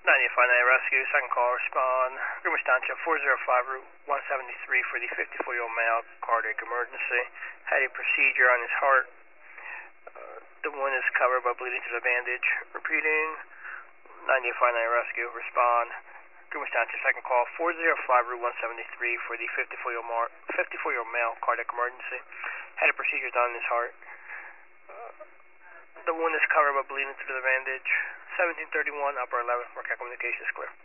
959 Rescue, second call, respond. Greenwich Township, 405 Route 173 for the 54-year-old male, cardiac emergency. Had a procedure on his heart. The wound is covered by bleeding through the bandage. Repeating, 959 Rescue, respond. Greenwich Township, second call, 405 Route 173 for the 54-year-old male, cardiac emergency. Had a procedure done on his heart. The wound is covered by bleeding through the bandage. 1731, upper 11, Marquette Communications, clear.